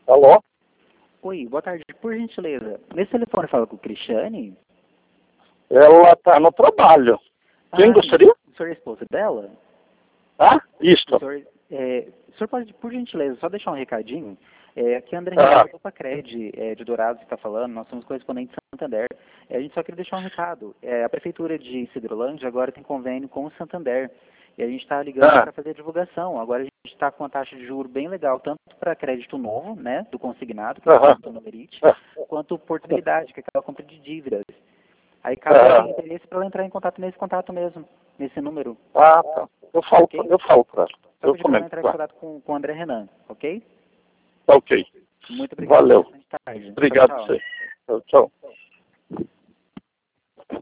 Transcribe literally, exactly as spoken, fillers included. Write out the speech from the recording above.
Alô? Oi, boa tarde. Por gentileza, nesse telefone fala com o Cristiane? Ela está no trabalho. Quem Ah, gostaria? o senhor é esposa dela? Ah, O isto. senhor, é, o senhor pode, por gentileza, só deixar um recadinho? É, aqui é André Ah, Renan, do Pacred, é, de Dourados, que está falando. Nós somos correspondentes de Santander. É, a gente só queria deixar um recado. É, a Prefeitura de Cidrolândia agora tem convênio com o Santander. E a gente está ligando ah, para fazer a divulgação. Agora a gente está com uma taxa de juros bem legal, tanto para crédito novo, né, do consignado, que é o aham, crédito no Merite, ah, quanto portabilidade, que é aquela compra de dívidas. Aí, caso ela ah, tenha interesse, para ela entrar em contato nesse contato mesmo, nesse número, ah, tá. Eu falo, pra- ok? eu falo para ela. Só Eu pedir para ela comento entrar com em ela. contato com, com o André Renan, ok? Tá ok. Muito obrigado. Uma Valeu. excelente tarde. Tchau, Obrigado a tchau. você. Tchau, tchau.